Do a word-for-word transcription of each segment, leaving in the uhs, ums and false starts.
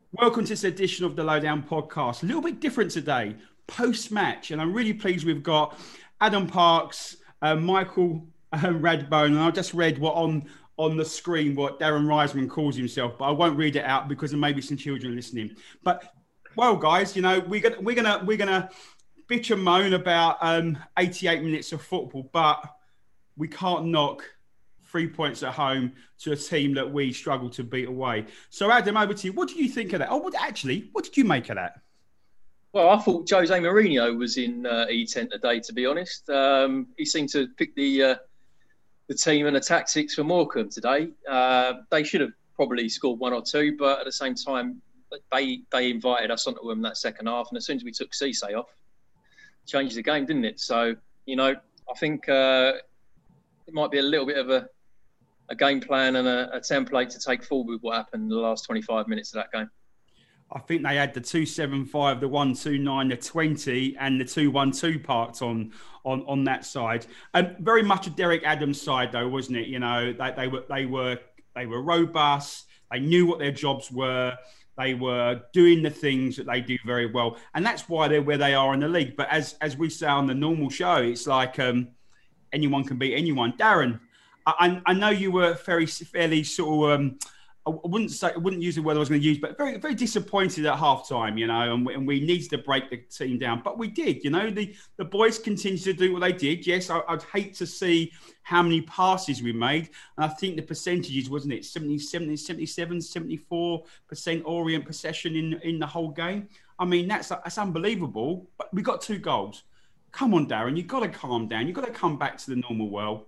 Welcome to this edition of the Lowdown Podcast. A little bit different today, post-match, and I'm really pleased we've got Adam Parks, uh, Michael um, Radbone, and I just read what on on the screen what Darren Reisman calls himself, but I won't read it out because there may be some children listening. But well, guys, you know we're gonna we're gonna we're gonna bitch and moan about um, eighty-eight minutes of football, but we can't knock three points at home to a team that we struggle to beat away. So, Adam, over to you. What do you think of that? Oh, what, actually, what did you make of that? Well, I thought Jose Mourinho was in uh, E ten today, to be honest. Um, he seemed to pick the uh, the team and the tactics for Morecambe today. Uh, they should have probably scored one or two, but at the same time, they they invited us onto them that second half. And as soon as we took Cisse off, changed the game, didn't it? So, you know, I think uh, it might be a little bit of a a game plan and a, a template to take forward with what happened in the last twenty-five minutes of that game. I think they had the two seven five, the one two nine, the twenty, and the two one two parked on on on that side. And um, very much a Derek Adams side, though, wasn't it? You know, they, they were they were they were robust. They knew what their jobs were. They were doing the things that they do very well, and that's why they're where they are in the league. But as as we say on the normal show, it's like um, anyone can beat anyone. Darren, I, I know you were very, fairly sort of, um, I wouldn't say, I wouldn't use the word I was going to use, but very, very disappointed at half time, you know, and we, and we needed to break the team down. But we did, you know, the, the boys continued to do what they did. Yes, I, I'd hate to see how many passes we made. And I think the percentages, wasn't it, seventy, seventy, seventy-seven, seventy-four percent Orient possession in, in the whole game. I mean, that's, that's unbelievable. But we got two goals. Come on, Darren, you've got to calm down. You've got to come back to the normal world.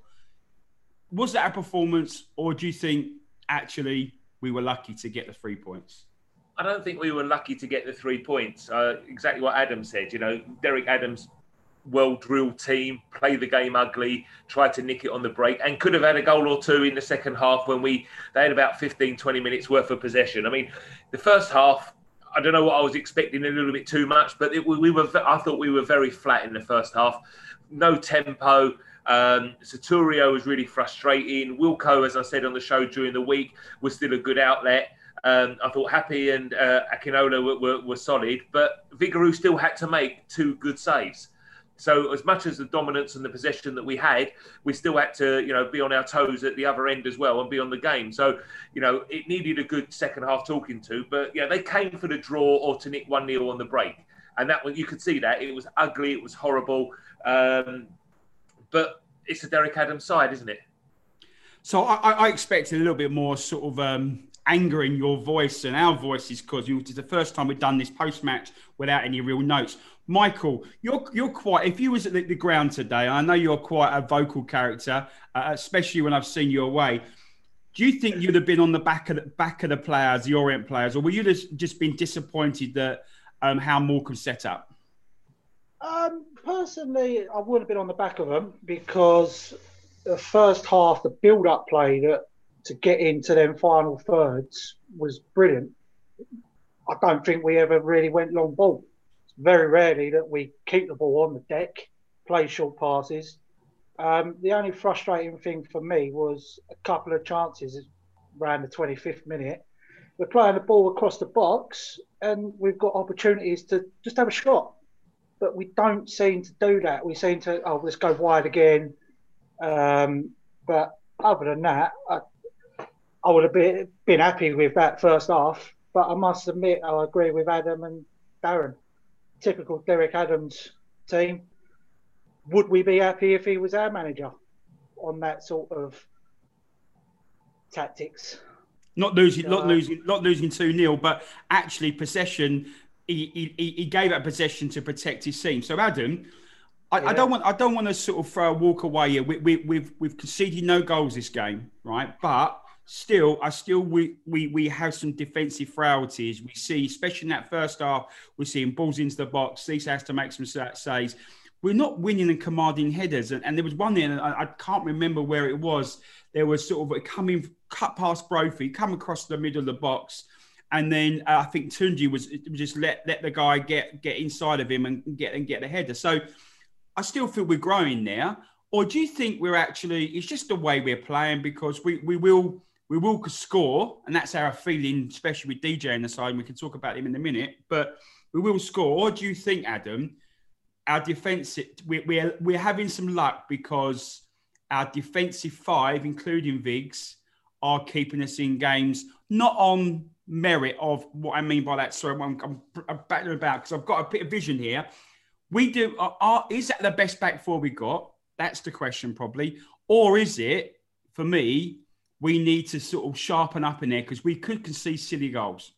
Was that a performance, or do you think actually we were lucky to get the three points? I don't think we were lucky to get the three points. Uh, exactly what Adam said. You know, Derek Adams, well-drilled team, play the game ugly, tried to nick it on the break, and could have had a goal or two in the second half when we they had about fifteen, twenty minutes worth of possession. I mean, the first half, I don't know what I was expecting, a little bit too much, but it, we were. I thought we were very flat in the first half. No tempo. Um, Saturio was really frustrating. Wilco, as I said on the show during the week, was still a good outlet. Um, I thought Happy and uh, Akinola were, were, were solid, but Vigouroux still had to make two good saves. So as much as the dominance and the possession that we had, we still had to, you know, be on our toes at the other end as well and be on the game. So, you know, it needed a good second half talking to, but yeah, they came for the draw or to nick one nil on the break. And that one, you could see that. It was ugly. It was horrible. Um, But it's the Derek Adams side, isn't it? So I, I expected a little bit more sort of um, anger in your voice and our voices because it's the first time we've done this post-match without any real notes. Michael, you're you're quite. If you was at the, the ground today, I know you're quite a vocal character, uh, especially when I've seen you away. Do you think you'd have been on the back of the back of the players, the Orient players, or were you just just been disappointed that um, how Morecambe set up? Um, personally, I would have been on the back of them because the first half, the build-up play that to get into them final thirds was brilliant. I don't think we ever really went long ball. It's very rarely that we keep the ball on the deck, play short passes. Um, the only frustrating thing for me was a couple of chances around the twenty-fifth minute. We're playing the ball across the box and we've got opportunities to just have a shot. But we don't seem to do that. We seem to, oh, let's go wide again. Um, but other than that, I, I would have been, been happy with that first half. But I must admit, I agree with Adam and Darren. Typical Derek Adams team. Would we be happy if he was our manager on that sort of tactics? Not losing, uh, not losing, not losing two nil, but actually possession. He, he, he gave up possession to protect his team. So Adam, I, yeah. I don't want I don't want to sort of throw a walk away here. We, we, we've we've conceded no goals this game, right? But still, I still we we we have some defensive frailties. We see, especially in that first half, we're seeing balls into the box. Cisse has to make some saves. We're not winning and commanding headers. And, and there was one there, and I, I can't remember where it was. There was sort of a coming cut past Brophy, come across the middle of the box. And then uh, I think Tunji was just let let the guy get get inside of him and get and get the header. So I still feel we're growing there. Or do you think we're actually, it's just the way we're playing because we, we will we will score, and that's our feeling, especially with D J on the side, and we can talk about him in a minute, but we will score. Or do you think, Adam, our defence, we're, we're, we're having some luck because our defensive five, including Viggs, are keeping us in games, not on merit of what I mean by that. Sorry, I'm, I'm, I'm battling about because I've got a bit of vision here. We do, are, are, is that the best back four we got? That's the question probably. Or is it, for me, we need to sort of sharpen up in there because we could concede silly goals?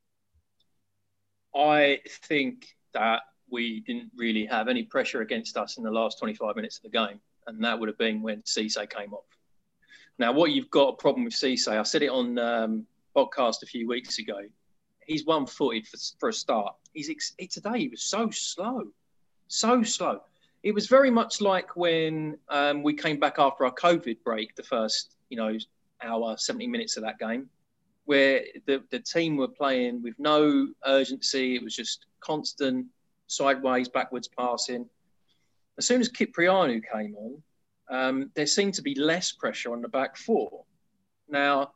I think that we didn't really have any pressure against us in the last twenty-five minutes of the game. And that would have been when Cisse came off. Now, what you've got a problem with Cisse, I said it on um, podcast a few weeks ago. He's one-footed for, for a start. He's ex- today he was so slow, so slow. It was very much like when um, we came back after our COVID break, the first, you know, hour, seventy minutes of that game, where the, the team were playing with no urgency. It was just constant sideways, backwards passing. As soon as Kyprianou came on, um, there seemed to be less pressure on the back four. Now,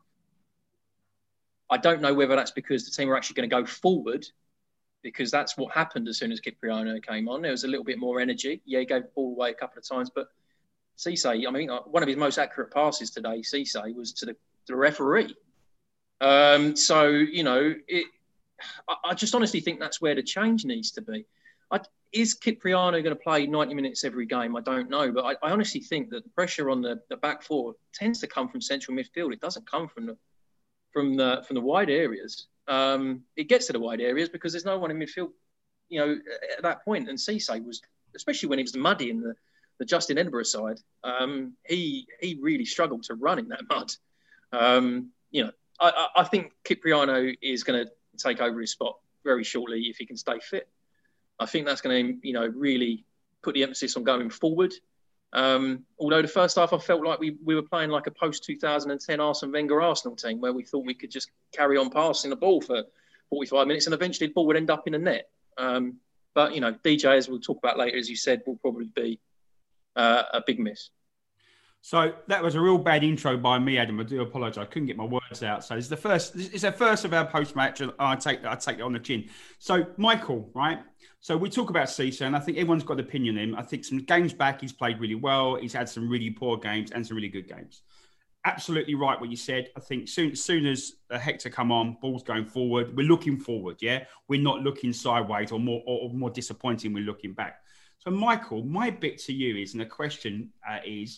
I don't know whether that's because the team were actually going to go forward, because that's what happened as soon as Kyprianou came on. There was a little bit more energy. Yeah, he gave the ball away a couple of times, but Cisse, I mean, one of his most accurate passes today, Cisse, was to the, the referee. Um, so, you know, it, I, I just honestly think that's where the change needs to be. I, is Kyprianou going to play ninety minutes every game? I don't know. But I, I honestly think that the pressure on the, the back four tends to come from central midfield. It doesn't come from the from the, from the wide areas. Um, it gets to the wide areas because there's no one in midfield, you know, at that point. And Cisse was, especially when he was muddy in the, the Justin Edinburgh side, um, he he really struggled to run in that mud. Um, you know, I, I think Kyprianou is going to take over his spot very shortly if he can stay fit. I think that's going to, you know, really put the emphasis on going forward. Um, although the first half, I felt like we, we were playing like a post two thousand ten Arsene Wenger Arsenal team where we thought we could just carry on passing the ball for forty-five minutes and eventually the ball would end up in the net. Um, but, you know, D J, as we'll talk about later, as you said, will probably be uh, a big miss. So that was a real bad intro by me, Adam. I do apologise. I couldn't get my words out. So it's the first. It's the first of our post-match, and I take that. I take it on the chin. So Michael, right? So we talk about Cisse, and I think everyone's got an opinion on him. I think some games back, he's played really well. He's had some really poor games and some really good games. Absolutely right what you said. I think soon, as soon as uh, Hector come on, ball's going forward. We're looking forward. Yeah, we're not looking sideways or more or, or more disappointing. We're looking back. So Michael, my bit to you is, and the question uh, is.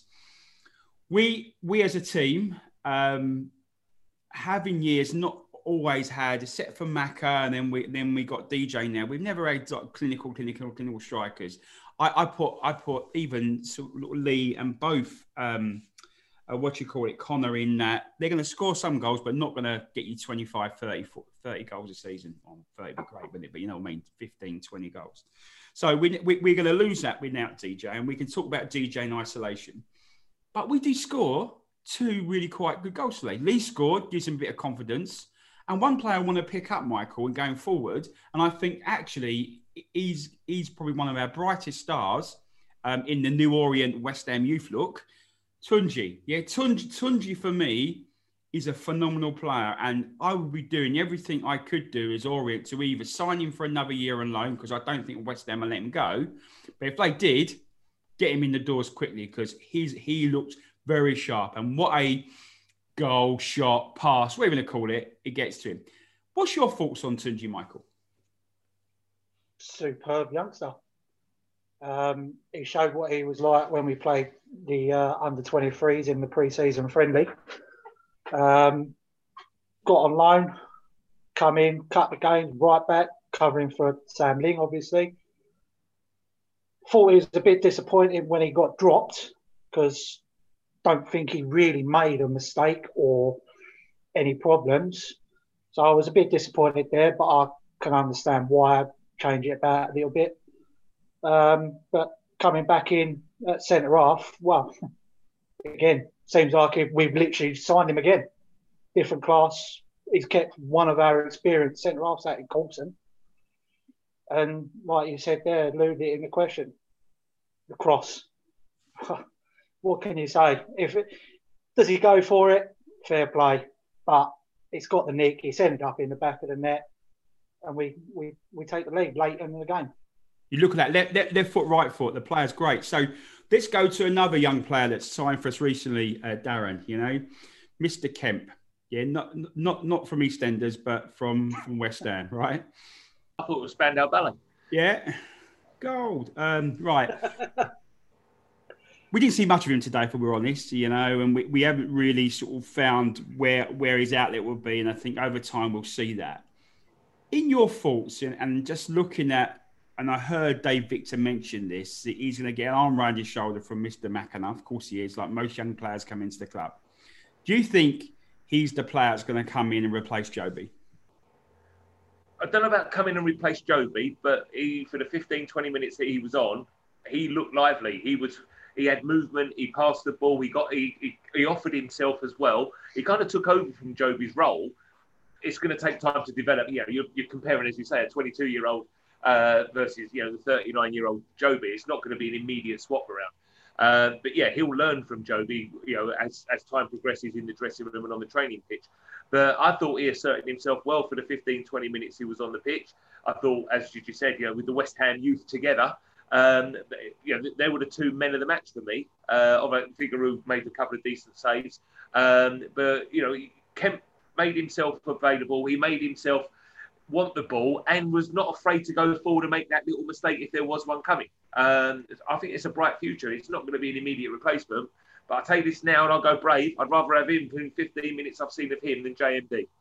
We we as a team um, have in years not always had, except for Maka, and then we then we got D J now. We've never had like, clinical, clinical, clinical strikers. I, I put I put even Lee and both um, uh, what you call it, Connor in that they're going to score some goals, but not going to get you twenty-five, thirty, thirty goals a season. Oh, thirty would be great, wouldn't it? But you know what I mean, fifteen, twenty goals. So we, we we're going to lose that without D J, and we can talk about D J in isolation. But we did score two really quite good goals today. Lee scored, gives him a bit of confidence. And one player I want to pick up, Michael, and going forward, and I think actually he's he's probably one of our brightest stars um, in the New Orient West Ham youth look, Tunji. Yeah, Tunji, Tunji for me is a phenomenal player. And I would be doing everything I could do as Orient to either sign him for another year on loan, because I don't think West Ham will let him go. But if they did, get him in the doors quickly, because he's he looks very sharp. And what a goal, shot, pass, whatever you want to call it, it gets to him. What's your thoughts on Tunji, Michael? Superb youngster. Um, he showed what he was like when we played the uh, under twenty-threes in the pre-season friendly. Um, got on loan, come in, cut the game, right back, covering for Sam Ling, obviously. Thought he was a bit disappointed when he got dropped, because don't think he really made a mistake or any problems. So I was a bit disappointed there, but I can understand why. I'd change it about a little bit. Um, but coming back in at centre half, well, again, seems like we've literally signed him again. Different class. He's kept one of our experienced centre halves out in Coulson. And like you said there, alluded in the question, the cross. What can you say? If it, does he go for it? fair play. But it's got the nick. It's ended up in the back of the net, and we we, we take the lead late in the game. You look at that left, left, left foot, right foot. The player's great. So let's go to another young player that's signed for us recently, uh, Darren. You know, Mister Kemp. Yeah, not not not from EastEnders, but from from West Ham, right? I thought it was Spandau Ballet. Yeah, gold. Um, right. We didn't see much of him today, if we're honest, you know, and we, we haven't really sort of found where where his outlet will be, and I think over time we'll see that. In your thoughts, and, and just looking at, and I heard Dave Victor mention this, that he's going to get an arm around his shoulder from Mister McAnuff. Of course he is, like most young players come into the club. Do you think he's the player that's going to come in and replace Joby? I don't know about coming and replace Joby, but he, for the fifteen, twenty minutes that he was on, he looked lively. He was... He had movement. He passed the ball. He got. He, he he offered himself as well. He kind of took over from Joby's role. It's going to take time to develop. You know, you're, you're comparing, as you say, a twenty-two-year-old uh, versus you know the thirty-nine-year-old Joby. It's not going to be an immediate swap around. Uh, but yeah, he'll learn from Joby. You know, as as time progresses in the dressing room and on the training pitch. But I thought he asserted himself well for the fifteen, twenty minutes he was on the pitch. I thought, as you just said, you know, with the West Ham youth together. Um, you know, they were the two men of the match for me. Uh, although Figueroa made a couple of decent saves, um, but you know, Kemp made himself available. He made himself want the ball and was not afraid to go forward and make that little mistake if there was one coming. Um, I think it's a bright future. It's not going to be an immediate replacement, but I'll tell you this now, and I'll go brave. I'd rather have him in fifteen minutes I've seen of him than J M D.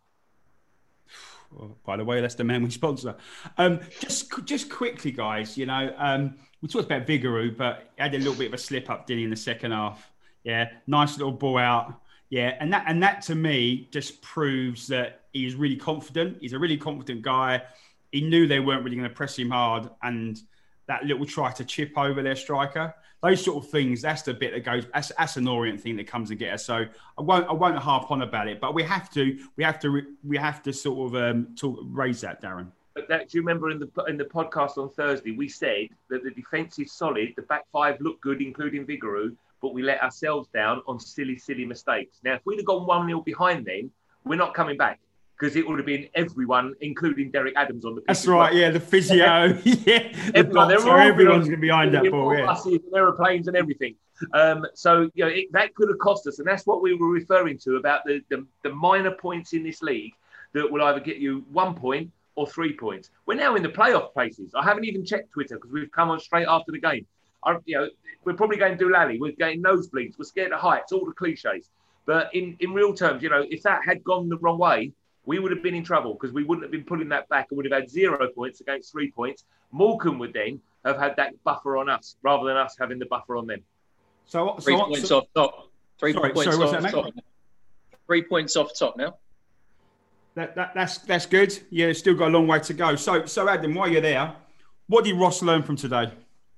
Well, by the way, that's the man we sponsor. Um, just just quickly, guys, you know, um, we talked about Vigouroux, but he had a little bit of a slip up, didn't he, in the second half? Yeah, nice little ball out. Yeah, and that and that to me just proves that he's really confident. He's a really confident guy. He knew they weren't really going to press him hard, and that little try to chip over their striker, those sort of things, that's the bit that goes, that's, that's an Orient thing that comes and get us. So I won't I won't harp on about it, but we have to we have to we have to sort of um, talk, raise that, Darren. But that, do you remember in the in the podcast on Thursday we said that the defence is solid, the back five looked good, including Vigouroux, but we let ourselves down on silly, silly mistakes. Now, if we'd have gone one nil behind then, we're not coming back. Because it would have been everyone, including Derek Adams, on the pitch. That's right, well. yeah, the physio, yeah, the everyone, doctor, everyone's going to be behind that ball, yeah. Buses and aeroplanes and everything. Um, so, you know, it, that could have cost us, and that's what we were referring to about the, the, the minor points in this league that will either get you one point or three points. We're now in the playoff places. I haven't even checked Twitter because we've come on straight after the game. I, you know, we're probably going to do Lally. We're getting nosebleeds. We're scared of heights, all the cliches. But in, in real terms, you know, if that had gone the wrong way, we would have been in trouble because we wouldn't have been pulling that back and would have had zero points against three points. Morecambe would then have had that buffer on us rather than us having the buffer on them. So, so three points so, off top. Three sorry, points sorry, off top. Three points off top now. That, that that's that's good. Yeah, still got a long way to go. So so Adam, while you're there, what did Ross learn from today?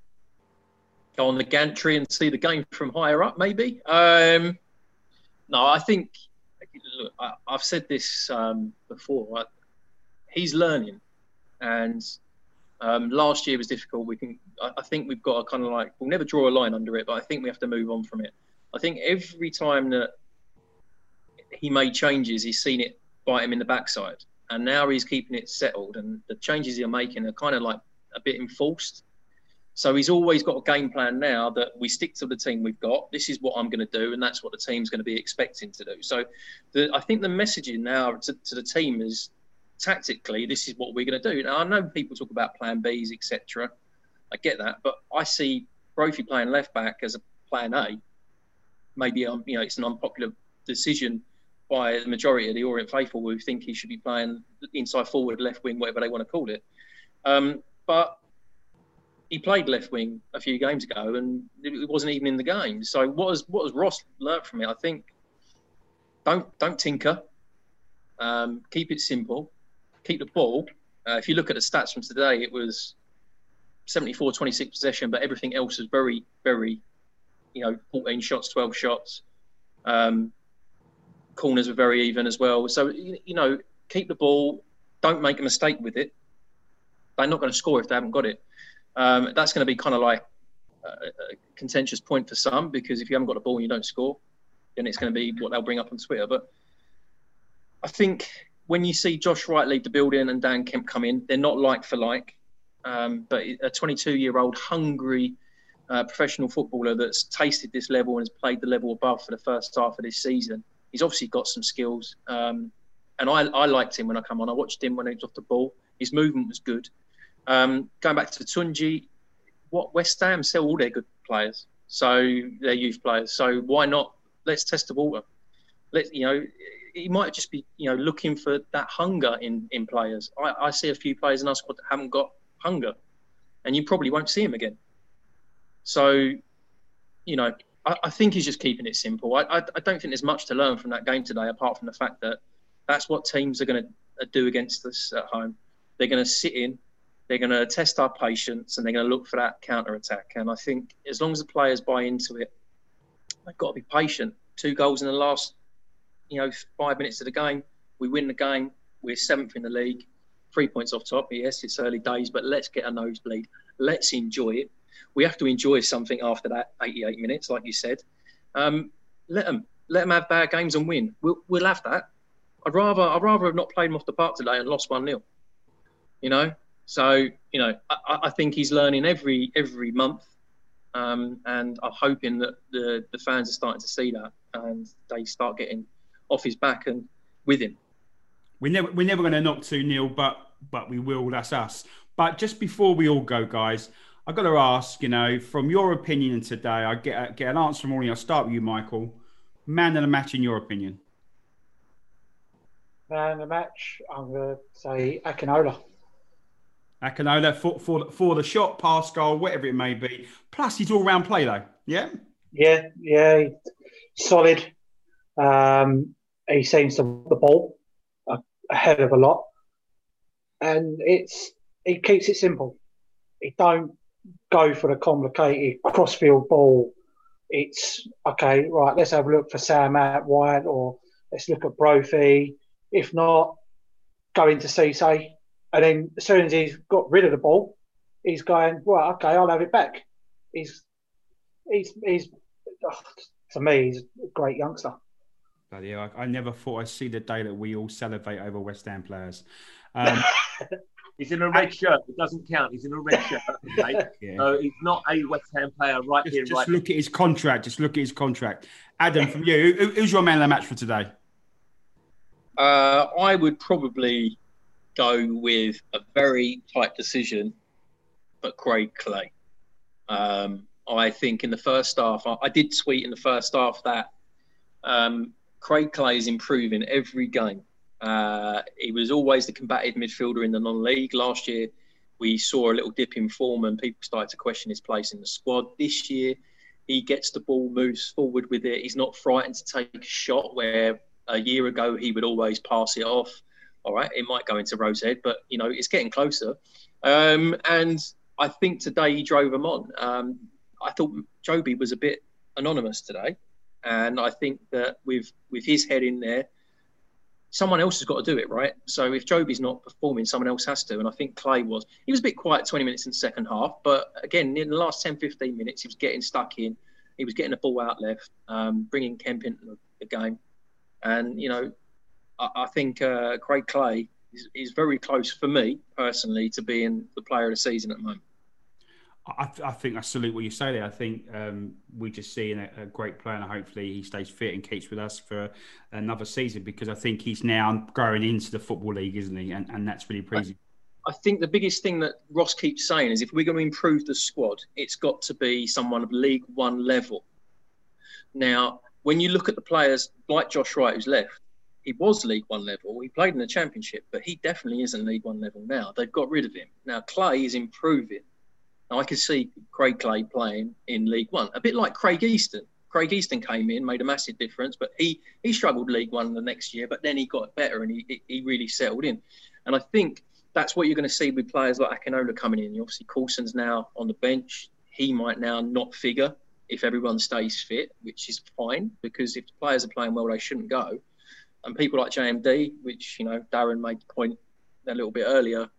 Go on the gantry and see the game from higher up, maybe. Um, no, I think. Look, I, I've said this um, before. Right? He's learning, and um, last year was difficult. We can, I, I think we've got to kind of like, we'll never draw a line under it, but I think we have to move on from it. I think every time that he made changes, he's seen it bite him in the backside, and now he's keeping it settled. And the changes he's making are kind of like a bit enforced. So he's always got a game plan now that we stick to the team we've got. This is what I'm going to do, and that's what the team's going to be expecting to do. So the, I think the messaging now to, to the team is tactically, this is what we're going to do. Now, I know people talk about plan Bs, et cetera. I get that, but I see Brophy playing left back as a plan A. Maybe um, you know it's an unpopular decision by the majority of the Orient faithful who think he should be playing inside forward, left wing, whatever they want to call it. Um, but he played left wing a few games ago, and it wasn't even in the game. So what has what has Ross learnt from it? I think don't don't tinker. Um, keep it simple. Keep the ball. Uh, if you look at the stats from today, it was seventy-four twenty-six possession, but everything else was very, very, you know, fourteen shots, twelve shots. Um, corners were very even as well. So, you know, keep the ball. Don't make a mistake with it. They're not going to score if they haven't got it. Um, that's going to be kind of like a, a contentious point for some, because if you haven't got the ball and you don't score, then it's going to be what they'll bring up on Twitter. But I think when you see Josh Wright leave the building and Dan Kemp come in, they're not like for like. Um, but a twenty-two-year-old hungry uh, professional footballer that's tasted this level and has played the level above for the first half of this season, he's obviously got some skills. Um, and I, I liked him when I come on. I watched him when he was off the ball. His movement was good. Um, going back to Tunji, what West Ham sell all their good players, so their youth players. So why not? Let's test the water. Let you know. He might just be, you know, looking for that hunger in, in players. I, I see a few players in our squad that haven't got hunger, and you probably won't see him again. So, you know, I, I think he's just keeping it simple. I, I, I don't think there's much to learn from that game today, apart from the fact that that's what teams are going to do against us at home. They're going to sit in, they're going to test our patience, and they're going to look for that counter-attack. And I think as long as the players buy into it, they've got to be patient. Two goals in the last, you know, five minutes of the game. We win the game. We're seventh in the league. Three points off top. Yes, it's early days, but let's get a nosebleed. Let's enjoy it. We have to enjoy something after that eighty-eight minutes, like you said. Um, let them let them have bad games and win. We'll we'll have that. I'd rather I'd rather have not played them off the park today and lost one nil. You know, so you know I, I think he's learning every every month, um, and I'm hoping that the the fans are starting to see that and they start getting off his back and with him. We're never we're never going to knock two nil, but but we will. That's us. But just before we all go, guys, I've got to ask, you know, from your opinion today, I get get an answer from all of you. I'll start with you, Michael. Man of the match, in your opinion. Man of the match, I'm going to say Akinola. Akinola for for for the shot, pass, goal, whatever it may be. Plus, he's all round play though. Yeah. Yeah, yeah, solid. Um, he seems to the ball a, a hell of a lot, and it's he keeps it simple. He don't go for the complicated crossfield ball. It's okay, right? Let's have a look for Sam White, or let's look at Brophy. If not, go into Cisse, and then as soon as he's got rid of the ball, he's going, well, okay, I'll have it back. He's he's he's oh, to me, he's a great youngster. Bloody hell, I, I never thought I'd see the day that we all salivate over West Ham players. Um, he's in a red shirt. It doesn't count. He's in a red shirt. Okay? Yeah. So he's not a West Ham player right just, here. Just right look here. at his contract. Just look at his contract. Adam, from you, who, who's your man of the match for today? Uh, I would probably go with a very tight decision, but Craig Clay. Um, I think in the first half, I, I did tweet in the first half that um, Craig Clay is improving every game. Uh, he was always the combative midfielder in the non-league. Last year, we saw a little dip in form and people started to question his place in the squad. This year, he gets the ball, moves forward with it. He's not frightened to take a shot where a year ago he would always pass it off. All right, it might go into Rosehead, but, you know, it's getting closer. Um, and I think today he drove him on. Um, I thought Joby was a bit anonymous today. And I think that with with his head in there, someone else has got to do it, right? So if Joby's not performing, someone else has to. And I think Clay was. He was a bit quiet twenty minutes in the second half. But again, in the last ten, fifteen minutes, he was getting stuck in. He was getting the ball out left, um, bringing Kemp into the, the game. And, you know, I, I think uh, Craig Clay is, is very close for me, personally, to being the player of the season at the moment. I, I think I salute what you say there. I think um, we just see a, a great player, and hopefully he stays fit and keeps with us for another season, because I think he's now growing into the Football League, isn't he? And, and that's really pleasing. I think the biggest thing that Ross keeps saying is if we're going to improve the squad, it's got to be someone of League One level. Now, when you look at the players like Josh Wright, who's left, he was League One level. He played in the Championship, but he definitely isn't League One level now. They've got rid of him. Now, Clay is improving. Now, I could see Craig Clay playing in League One, a bit like Craig Easton. Craig Easton came in, made a massive difference, but he he struggled League One the next year, but then he got better and he he really settled in. And I think that's what you're going to see with players like Akinola coming in. Obviously, Coulson's now on the bench. He might now not figure if everyone stays fit, which is fine, because if the players are playing well, they shouldn't go. And people like J M D, which, you know, Darren made the point a little bit earlier,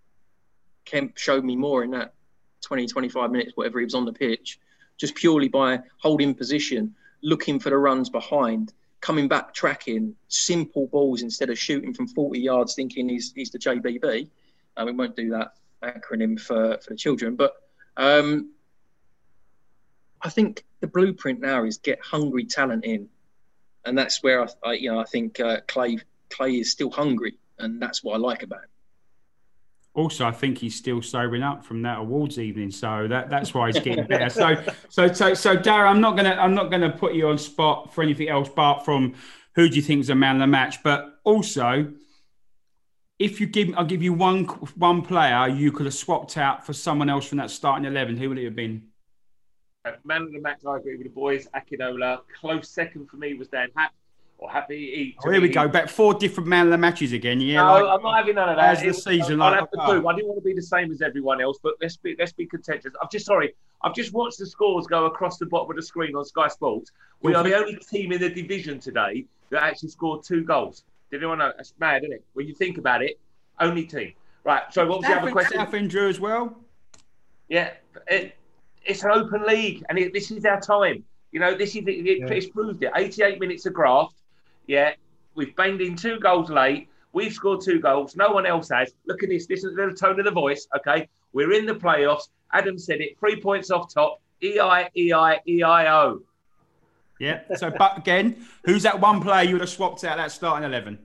Kemp showed me more in that twenty, twenty-five minutes, whatever he was on the pitch, just purely by holding position, looking for the runs behind, coming back, tracking simple balls instead of shooting from forty yards, thinking he's he's the J B B. Uh, we won't do that acronym for for the children, but um, I think the blueprint now is get hungry talent in, and that's where I, I you know I think uh, Clay Clay is still hungry, and that's what I like about him. Also, I think he's still sobering up from that awards evening, so that, that's why he's getting better. So, so, so, so, Darren, I'm not gonna, I'm not gonna put you on spot for anything else, apart from who do you think is the man of the match. But also, if you give, I'll give you one, one player you could have swapped out for someone else from that starting eleven. Who would it have been? Uh, man of the match, I agree with the boys. Akinola. Close second for me was Dan Happ. Or Happy Eat. Oh, here we go. Back four different man of the matches again. Yeah, no, like, I'm not having none of that. As the it, season, I'll like, have to oh. do. I didn't want to be the same as everyone else, but let's be let's be contentious. I'm just sorry. I've just watched the scores go across the bottom of the screen on Sky Sports. We are the only team in the division today that actually scored two goals. Did anyone know? That's mad, isn't it? When you think about it, only team. Right. So what was the other question? Southend drew as well. Yeah, it, it's an open league, and it, this is our time. You know, this is it, it, Yeah. it's proved it. eighty-eight minutes of graft. Yeah. We've banged in two goals late. We've scored two goals. No one else has. Look at this. This is the tone of the voice. Okay. We're in the playoffs. Adam said it. Three points off top. E I E I E I O. Yeah. So, but again, who's that one player you would have swapped out that starting eleven?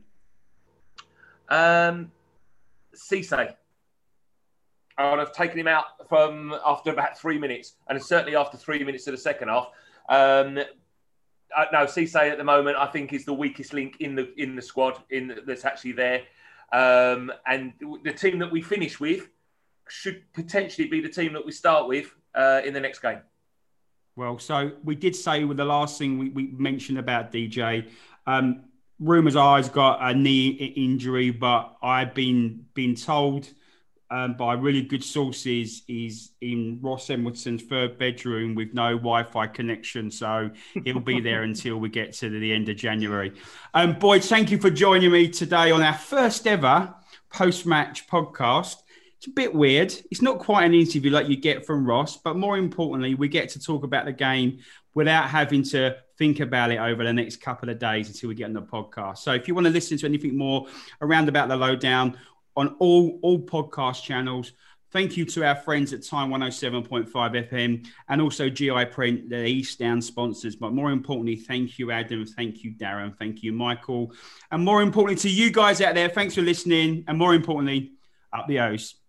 Um, Cisse. I would have taken him out from after about three minutes, and certainly after three minutes of the second half. Um, Uh, no, Cisse at the moment, I think, is the weakest link in the in the squad in the, that's actually there. Um, and the team that we finish with should potentially be the team that we start with uh, in the next game. Well, so we did say with the last thing we, we mentioned about D J, um, rumours are he's got a knee injury, but I've been been told um, by really good sources he's in Ross Edwardson's third bedroom with no Wi-Fi connection, so he'll be there until we get to the end of January. Um, Boyd, thank you for joining me today on our first ever post-match podcast. It's a bit weird. It's not quite an interview like you get from Ross, but more importantly, we get to talk about the game without having to think about it over the next couple of days until we get on the podcast. So if you want to listen to anything more around about the lowdown on all, all podcast channels, thank you to our friends at Time one oh seven point five F M and also G I Print, the East Down sponsors. But more importantly, thank you, Adam. Thank you, Darren. Thank you, Michael. And more importantly to you guys out there, thanks for listening. And more importantly, up the O's.